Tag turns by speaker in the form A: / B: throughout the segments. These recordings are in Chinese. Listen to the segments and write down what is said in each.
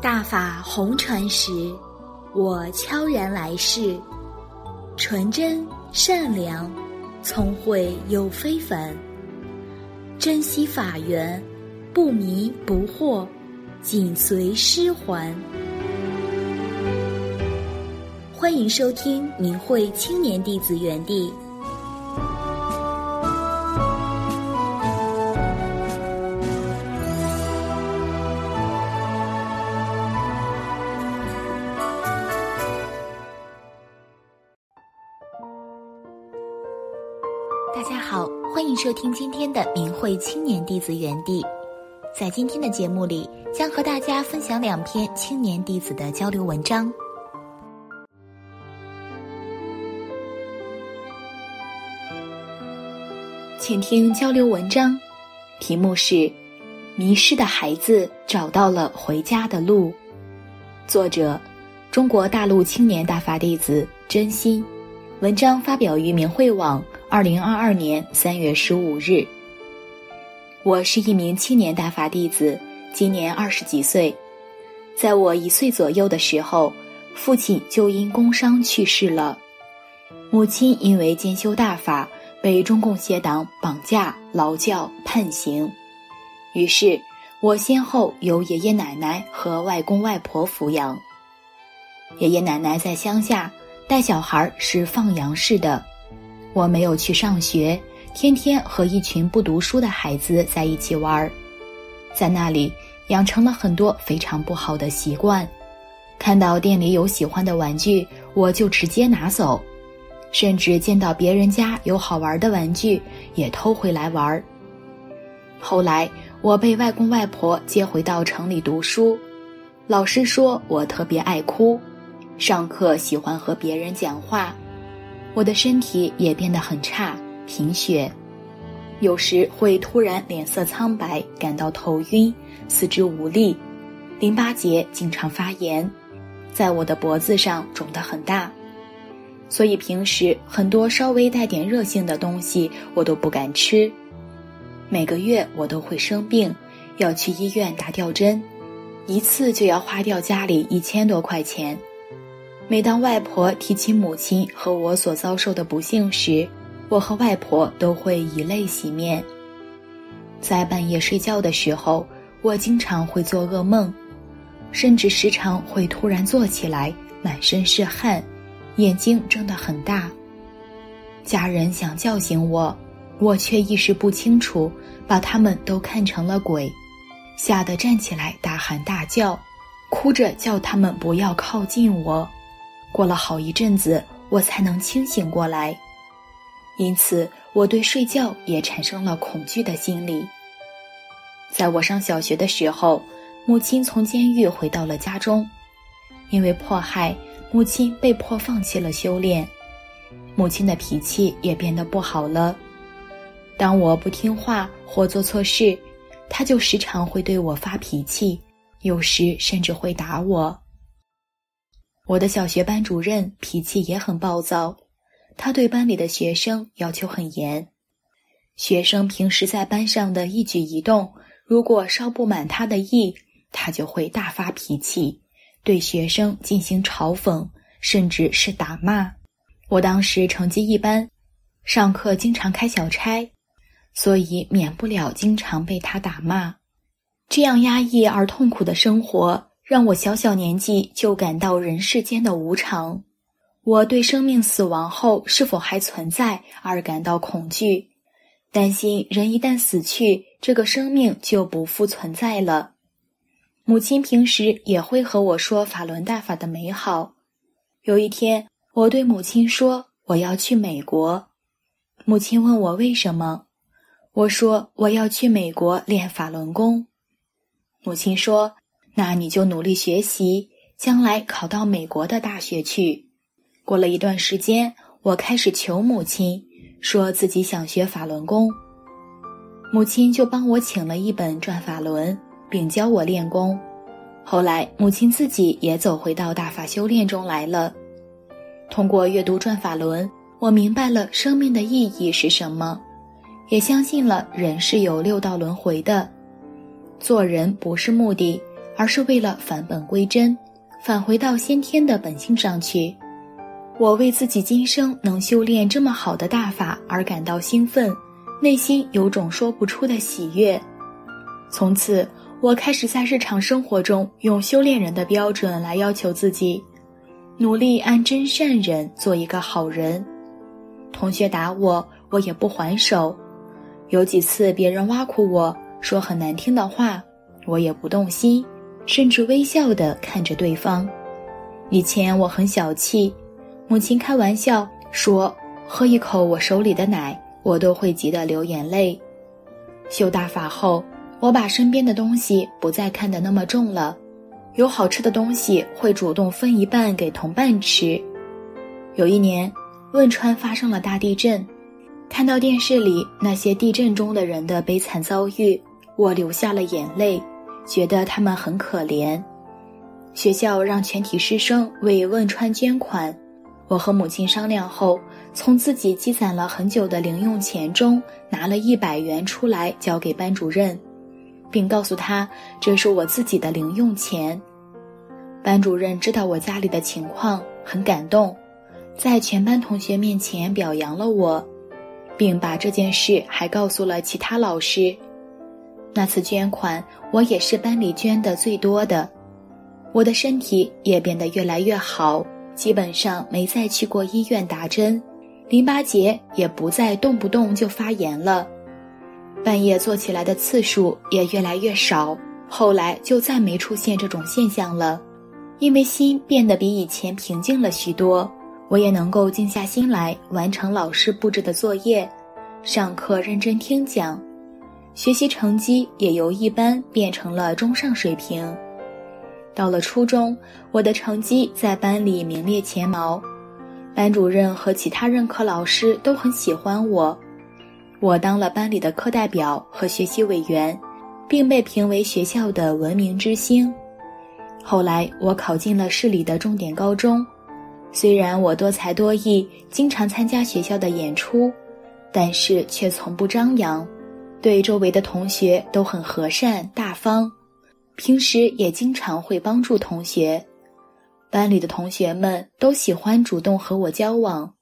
A: 大法红传时，我悄然来世，纯真善良，聪慧又非凡，珍惜法缘，不迷不惑，紧随师还。欢迎收听明慧青年弟子园地。大家好，欢迎收听今天的明慧青年弟子园地。在今天的节目里，将和大家分享2篇青年弟子的交流文章。请听交流文章，题目是《迷失的孩子找到了回家的路》，作者中国大陆青年大法弟子真心。文章发表于明慧网2022年3月15日。我是一名青年大法弟子，今年20几岁。在我1岁左右的时候，父亲就因工伤去世了，母亲因为兼修大法被中共邪党绑架、劳教、判刑。于是我先后由爷爷奶奶和外公外婆抚养。爷爷奶奶在乡下，带小孩是放羊式的，我没有去上学，天天和一群不读书的孩子在一起玩，在那里养成了很多非常不好的习惯。看到店里有喜欢的玩具，我就直接拿走，甚至见到别人家有好玩的玩具，也偷回来玩。后来我被外公外婆接回到城里读书，老师说我特别爱哭，上课喜欢和别人讲话，我的身体也变得很差，贫血，有时会突然脸色苍白，感到头晕，四肢无力，淋巴结经常发炎，在我的脖子上肿得很大，所以平时很多稍微带点热性的东西我都不敢吃。每个月我都会生病，要去医院打吊针，一次就要花掉家里1000多块钱。每当外婆提起母亲和我所遭受的不幸时，我和外婆都会以泪洗面。在半夜睡觉的时候，我经常会做噩梦，甚至时常会突然坐起来，满身是汗，眼睛睁得很大。家人想叫醒我，我却意识不清楚，把他们都看成了鬼，吓得站起来大喊大叫，哭着叫他们不要靠近我。过了好一阵子，我才能清醒过来。因此，我对睡觉也产生了恐惧的心理。在我上小学的时候，母亲从监狱回到了家中，因为迫害，母亲被迫放弃了修炼，母亲的脾气也变得不好了。当我不听话或做错事，她就时常会对我发脾气，有时甚至会打我。我的小学班主任脾气也很暴躁，他对班里的学生要求很严。学生平时在班上的一举一动，如果稍不满他的意，他就会大发脾气，对学生进行嘲讽，甚至是打骂。我当时成绩一般，上课经常开小差，所以免不了经常被他打骂。这样压抑而痛苦的生活，让我小小年纪就感到人世间的无常。我对生命死亡后是否还存在而感到恐惧，担心人一旦死去，这个生命就不复存在了。母亲平时也会和我说法轮大法的美好。有一天，我对母亲说我要去美国。母亲问我为什么，我说我要去美国练法轮功。母亲说，那你就努力学习，将来考到美国的大学去。过了一段时间，我开始求母亲，说自己想学法轮功。母亲就帮我请了一本转法轮，并教我练功。后来母亲自己也走回到大法修炼中来了。通过阅读转法轮，我明白了生命的意义是什么，也相信了人是有6道轮回的。做人不是目的， 而是为了返本归真，返回到先天的本性上去。我为自己今生能修炼这么好的大法而感到兴奋，内心有种说不出的喜悦。从此，我开始在日常生活中用修炼人的标准来要求自己，努力按真善忍做一个好人。同学打我，我也不还手。有几次别人挖苦我，说很难听的话，我也不动心，甚至微笑地看着对方。以前我很小气，母亲开玩笑说喝一口我手里的奶，我都会急得流眼泪。修大法后，我把身边的东西不再看得那么重了，有好吃的东西会主动分一半给同伴吃。有一年，汶川发生了大地震，看到电视里那些地震中的人的悲惨遭遇，我流下了眼泪，觉得他们很可怜。学校让全体师生为汶川捐款，我和母亲商量后，从自己积攒了很久的零用钱中拿了100元出来交给班主任，并告诉他这是我自己的零用钱。班主任知道我家里的情况，很感动，在全班同学面前表扬了我，并把这件事还告诉了其他老师。那次捐款，我也是班里捐的最多的。我的身体也变得越来越好，基本上没再去过医院打针，淋巴结也不再动不动就发炎了，半夜坐起来的次数也越来越少，后来就再没出现这种现象了。因为心变得比以前平静了许多，我也能够静下心来完成老师布置的作业，上课认真听讲，学习成绩也由一般变成了中上水平。到了初中，我的成绩在班里名列前茅，班主任和其他任课老师都很喜欢我。我当了班里的课代表和学习委员，并被评为学校的文明之星。后来我考进了市里的重点高中，虽然我多才多艺，经常参加学校的演出，但是却从不张扬，对周围的同学都很和善大方，平时也经常会帮助同学。班里的同学们都喜欢主动和我交往。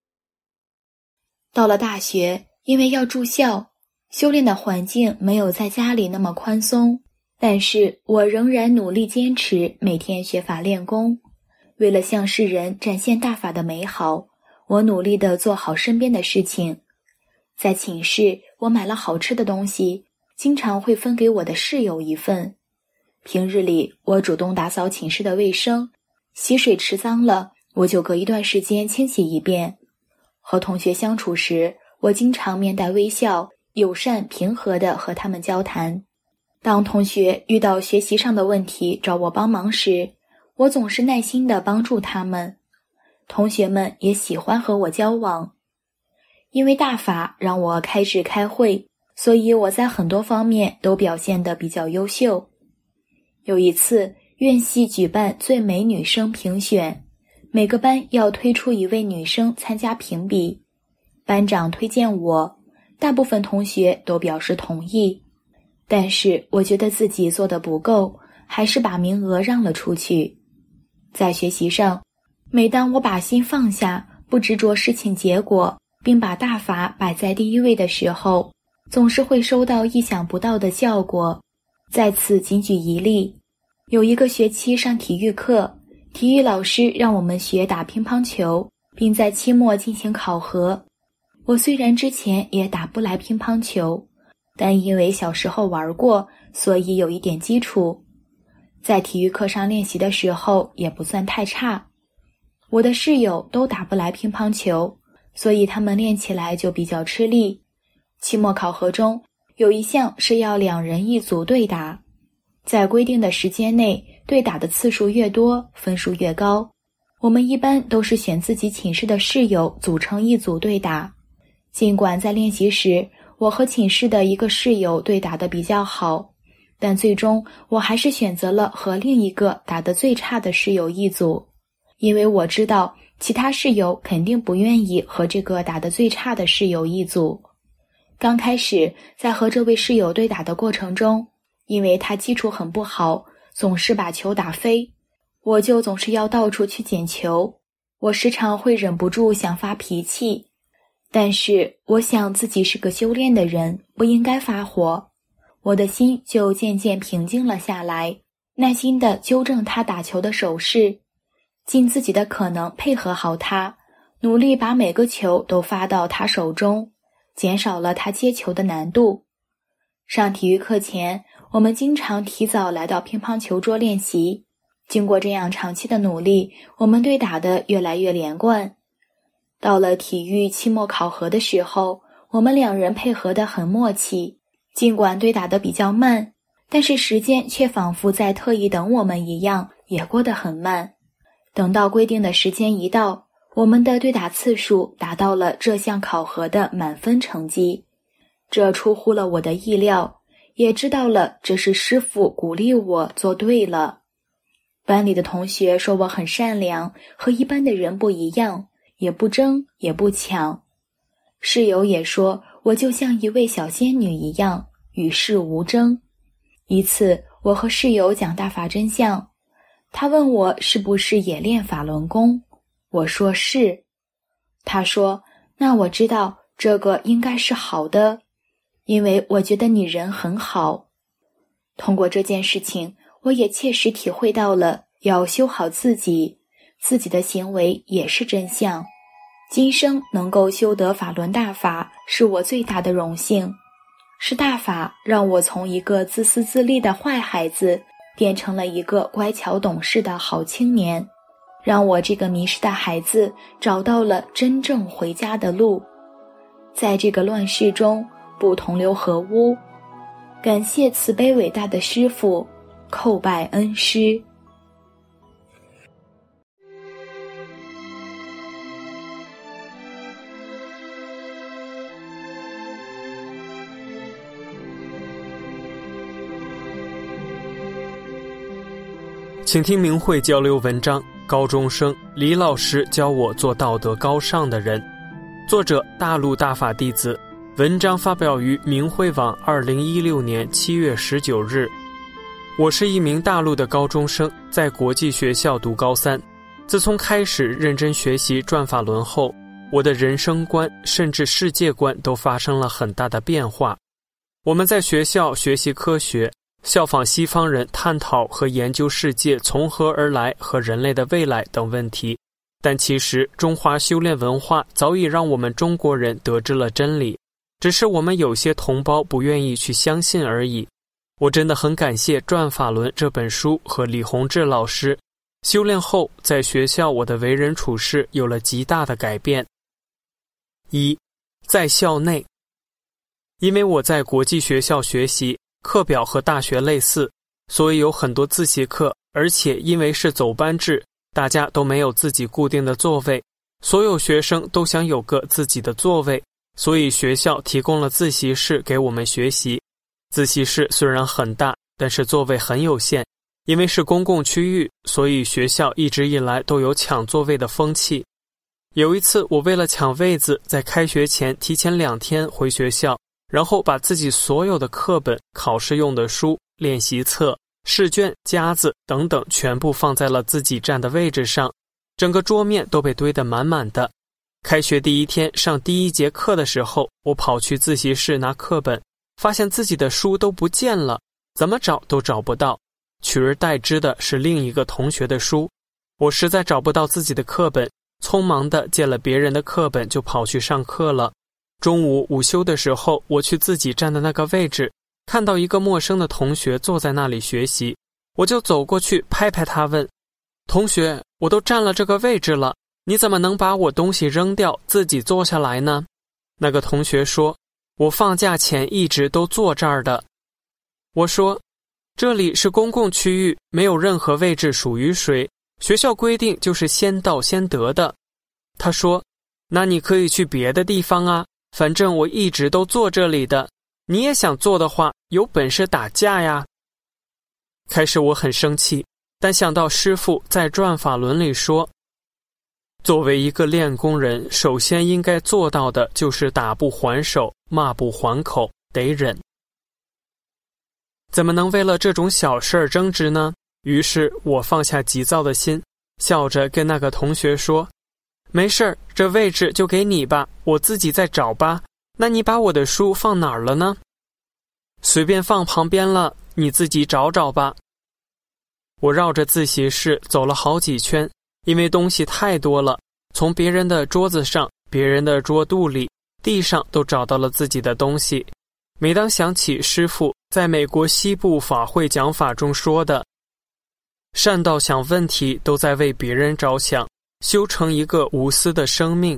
A: 到了大学，因为要住校，修炼的环境没有在家里那么宽松，但是我仍然努力坚持每天学法练功。为了向世人展现大法的美好，我努力地做好身边的事情。在寝室，我买了好吃的东西，经常会分给我的室友一份。平日里，我主动打扫寝室的卫生，洗水池脏了，我就隔一段时间清洗一遍。和同学相处时，我经常面带微笑，友善平和地和他们交谈。当同学遇到学习上的问题找我帮忙时，我总是耐心地帮助他们。同学们也喜欢和我交往。因为大法让我开智开慧，所以我在很多方面都表现得比较优秀。有一次，院系举办最美女生评选，每个班要推出一位女生参加评比。班长推荐我，大部分同学都表示同意，但是我觉得自己做得不够，还是把名额让了出去。在学习上，每当我把心放下，不执着事情结果，并把大法摆在第一位的时候，总是会收到意想不到的效果。在此仅举一例，有一个学期上体育课，体育老师让我们学打乒乓球，并在期末进行考核。我虽然之前也打不来乒乓球，但因为小时候玩过，所以有一点基础。在体育课上练习的时候也不算太差。我的室友都打不来乒乓球，所以他们练起来就比较吃力。期末考核中有一项是要2人一组对打，在规定的时间内对打的次数越多，分数越高。我们一般都是选自己寝室的室友组成一组对打。尽管在练习时，我和寝室的一个室友对打得比较好，但最终我还是选择了和另一个打得最差的室友一组，因为我知道其他室友肯定不愿意和这个打得最差的室友一组。刚开始在和这位室友对打的过程中，因为他基础很不好， 总是把球打飞，我就总是要到处去捡球。我时常会忍不住想发脾气，但是我想自己是个修炼的人，不应该发火。我的心就渐渐平静了下来，耐心地纠正他打球的手势，尽自己的可能配合好他，努力把每个球都发到他手中，减少了他接球的难度。上体育课前，我们经常提早来到乒乓球桌练习。经过这样长期的努力，我们对打得越来越连贯。到了体育期末考核的时候，我们两人配合得很默契，尽管对打得比较慢，但是时间却仿佛在特意等我们一样，也过得很慢。等到规定的时间一到，我们的对打次数达到了这项考核的满分成绩。这出乎了我的意料，也知道了这是师傅鼓励我做对了。班里的同学说我很善良，和一般的人不一样，也不争也不抢。室友也说我就像一位小仙女一样，与世无争。一次我和室友讲大法真相，他问我是不是也练法轮功，我说是。他说那我知道这个应该是好的，因为我觉得你人很好。通过这件事情，我也切实体会到了要修好自己，自己的行为也是真相。今生能够修得法轮大法，是我最大的荣幸。是大法让我从一个自私自利的坏孩子，变成了一个乖巧懂事的好青年，让我这个迷失的孩子找到了真正回家的路。在这个乱世中，不同流合污。感谢慈悲伟大的师父，叩拜恩师。
B: 请听明慧交流文章，高中生李老师教我做道德高尚的人。作者大陆大法弟子，文章发表于明慧网2016年7月19日。我是一名大陆的高中生，在国际学校读高三。自从开始认真学习转法轮后，我的人生观甚至世界观都发生了很大的变化。我们在学校学习科学，效仿西方人探讨和研究世界从何而来和人类的未来等问题，但其实中华修炼文化早已让我们中国人得知了真理，只是我们有些同胞不愿意去相信而已。我真的很感谢《转法轮》这本书和李洪志老师，修炼后在学校我的为人处事有了极大的改变。一，在校内，因为我在国际学校学习，课表和大学类似，所以有很多自习课，而且因为是走班制，大家都没有自己固定的座位，所有学生都想有个自己的座位，所以学校提供了自习室给我们学习。自习室虽然很大，但是座位很有限，因为是公共区域，所以学校一直以来都有抢座位的风气。有一次我为了抢位子，在开学前提前2天回学校，然后把自己所有的课本、考试用的书、练习册、试卷、夹子等等全部放在了自己站的位置上，整个桌面都被堆得满满的。开学第一天上第一节课的时候，我跑去自习室拿课本，发现自己的书都不见了，怎么找都找不到，取而代之的是另一个同学的书。我实在找不到自己的课本，匆忙地借了别人的课本就跑去上课了。中午午休的时候，我去自己站的那个位置，看到一个陌生的同学坐在那里学习，我就走过去拍拍他问：同学，我都站了这个位置了，你怎么能把我东西扔掉，自己坐下来呢？那个同学说：我放假前一直都坐这儿的。我说：这里是公共区域，没有任何位置属于谁，学校规定就是先到先得的。他说：那你可以去别的地方啊，反正我一直都坐这里的，你也想坐的话，有本事打架呀。开始我很生气，但想到师父在《转法轮》里说，作为一个练功人，首先应该做到的就是打不还手，骂不还口，得忍。怎么能为了这种小事儿争执呢？ 于是我放下急躁的心，笑着跟那个同学说，没事儿，这位置就给你吧，我自己再找吧。那你把我的书放哪儿了呢？随便放旁边了，你自己找找吧。我绕着自习室走了好几圈，因为东西太多了，从别人的桌子上、别人的桌肚里、地上都找到了自己的东西。每当想起师父在美国西部法会讲法中说的，善到想问题都在为别人着想，修成一个无私的生命，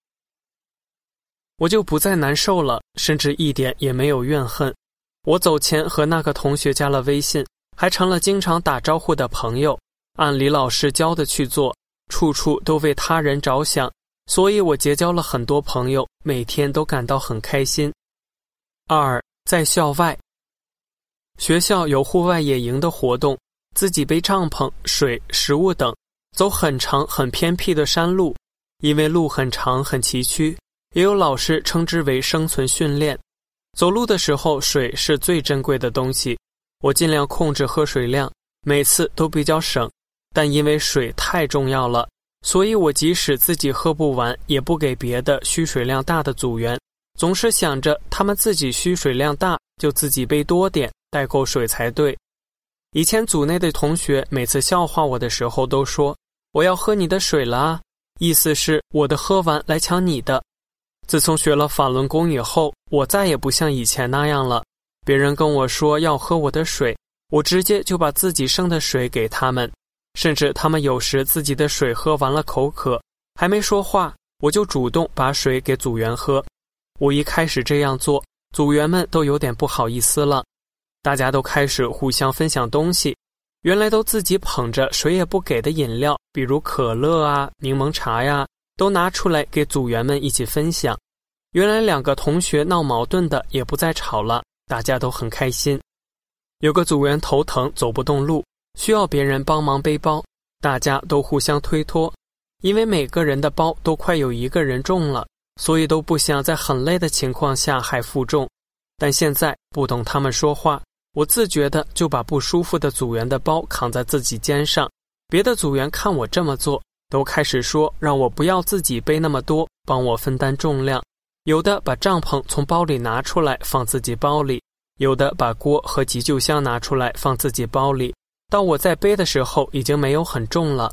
B: 我就不再难受了，甚至一点也没有怨恨。我走前和那个同学加了微信，还成了经常打招呼的朋友，按李老师教的去做，处处都为他人着想，所以我结交了很多朋友，每天都感到很开心。2. 在校外，学校有户外野营的活动，自己背帐篷、水、食物等，走很长很偏僻的山路，因为路很长很崎岖，也有老师称之为生存训练。走路的时候，水是最珍贵的东西，我尽量控制喝水量，每次都比较省，但因为水太重要了，所以我即使自己喝不完，也不给别的需水量大的组员，总是想着他们自己需水量大，就自己背多点，带够水才对。以前组内的同学每次笑话我的时候都说，我要喝你的水了啊，意思是我的喝完来抢你的。自从学了法轮功以后，我再也不像以前那样了，别人跟我说要喝我的水，我直接就把自己剩的水给他们，甚至他们有时自己的水喝完了口渴，还没说话，我就主动把水给组员喝。我一开始这样做，组员们都有点不好意思了，大家都开始互相分享东西，原来都自己捧着谁也不给的饮料，比如可乐啊、柠檬茶呀，都拿出来给组员们一起分享。原来2个同学闹矛盾的也不再吵了，大家都很开心。有个组员头疼走不动路，需要别人帮忙背包，大家都互相推脱，因为每个人的包都快有1个人重了，所以都不想在很累的情况下还负重。但现在不懂他们说话，我自觉的就把不舒服的组员的包扛在自己肩上，别的组员看我这么做，都开始说让我不要自己背那么多，帮我分担重量。有的把帐篷从包里拿出来放自己包里，有的把锅和急救箱拿出来放自己包里，到我在背的时候已经没有很重了。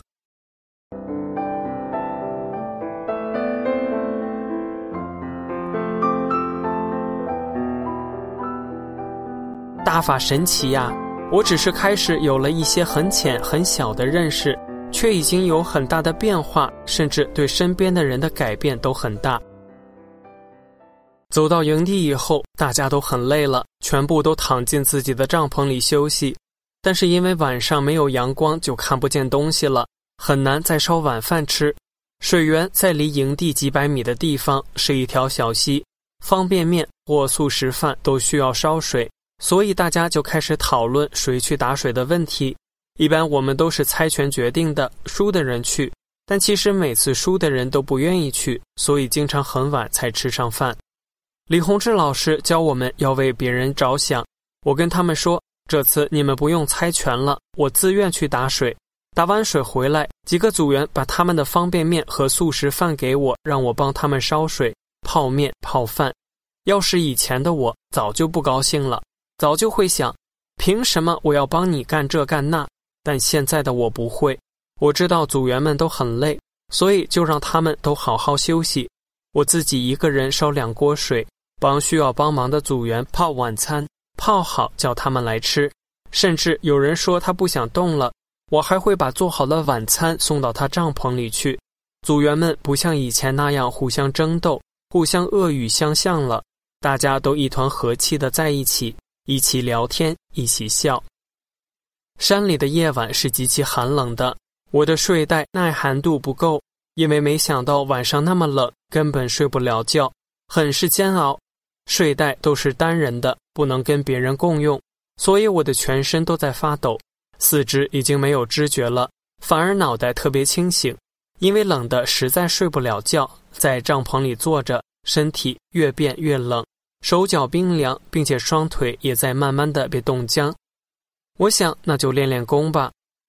B: 大法神奇呀！我只是开始有了一些很浅很小的认识，却已经有很大的变化，甚至对身边的人的改变都很大。走到营地以后，大家都很累了，全部都躺进自己的帐篷里休息。但是因为晚上没有阳光，就看不见东西了，很难再烧晚饭吃。水源在离营地几百米的地方，是一条小溪，方便面或速食饭都需要烧水，所以大家就开始讨论谁去打水的问题。一般我们都是猜拳决定的，输的人去，但其实每次输的人都不愿意去，所以经常很晚才吃上饭。李洪志老师教我们要为别人着想，我跟他们说，这次你们不用猜拳了，我自愿去打水。打完水回来，几个组员把他们的方便面和速食饭给我，让我帮他们烧水、泡面、泡饭。要是以前的我，早就不高兴了，早就会想，凭什么我要帮你干这干那？但现在的我不会，我知道组员们都很累，所以就让他们都好好休息。我自己一个人烧2锅水，帮需要帮忙的组员泡晚餐，泡好叫他们来吃。甚至有人说他不想动了，我还会把做好的晚餐送到他帐篷里去。组员们不像以前那样互相争斗，互相恶语相向了，大家都一团和气的在一起，一起聊天，一起笑。山里的夜晚是极其寒冷的，我的睡袋耐寒度不够，因为没想到晚上那么冷，根本睡不了觉，很是煎熬。睡袋都是单人的，不能跟别人共用，所以我的全身都在发抖，四肢已经没有知觉了，反而脑袋特别清醒。因为冷的实在睡不了觉，在帐篷里坐着，身体越变越冷，手脚冰凉，并且双腿也在慢慢的被冻僵。我想那就练练功吧，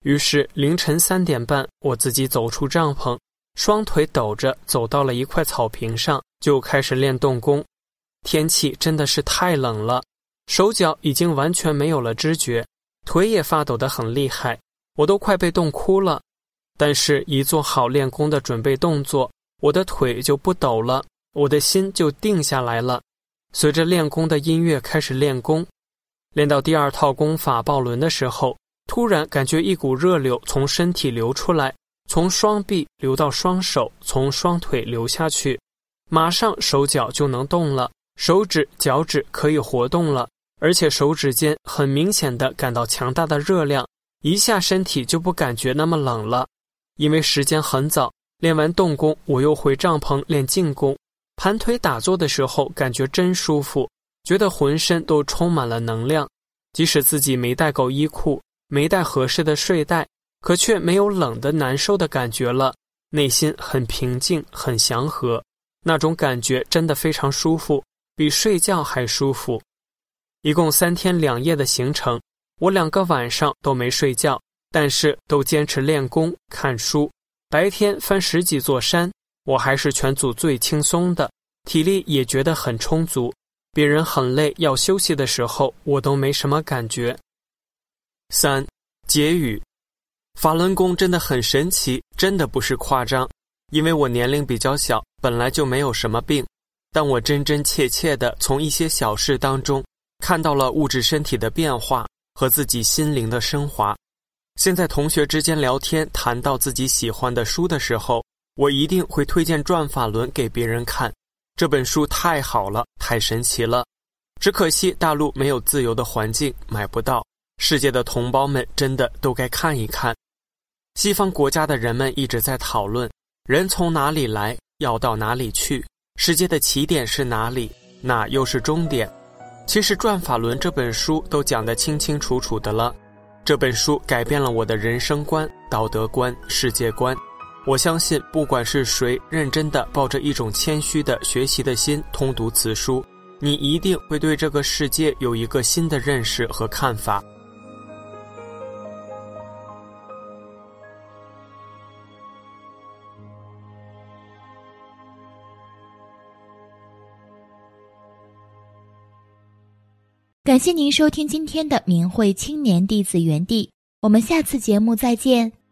B: 于是凌晨3点半，我自己走出帐篷，双腿抖着走到了一块草坪上，就开始练动功。天气真的是太冷了，手脚已经完全没有了知觉，腿也发抖得很厉害，我都快被冻哭了。但是一做好练功的准备动作，我的腿就不抖了，我的心就定下来了。随着练功的音乐开始练功，练到第2套功法抱轮的时候，突然感觉一股热流从身体流出来，从双臂流到双手，从双腿流下去，马上手脚就能动了，手指脚趾可以活动了，而且手指间很明显地感到强大的热量，一下身体就不感觉那么冷了。因为时间很早，练完动功我又回帐篷练静功，盘腿打坐的时候感觉真舒服，觉得浑身都充满了能量，即使自己没带够衣裤，没带合适的睡袋，可却没有冷的难受的感觉了，内心很平静很祥和，那种感觉真的非常舒服，比睡觉还舒服。一共3天2夜的行程，我2个晚上都没睡觉，但是都坚持练功看书，白天翻10几座山，我还是全组最轻松的，体力也觉得很充足，别人很累要休息的时候，我都没什么感觉。3. 结语。法轮功真的很神奇，真的不是夸张，因为我年龄比较小，本来就没有什么病，但我真真切切地从一些小事当中看到了物质身体的变化和自己心灵的升华。现在同学之间聊天谈到自己喜欢的书的时候，我一定会推荐《转法轮》给别人看，这本书太好了，太神奇了，只可惜大陆没有自由的环境，买不到，世界的同胞们真的都该看一看。西方国家的人们一直在讨论，人从哪里来，要到哪里去，世界的起点是哪里，哪又是终点。其实《转法轮》这本书都讲得清清楚楚的了，这本书改变了我的人生观、道德观、世界观。我相信不管是谁认真地抱着一种谦虚的学习的心通读此书，你一定会对这个世界有一个新的认识和看法。
A: 感谢您收听今天的明慧青年弟子园地，我们下次节目再见。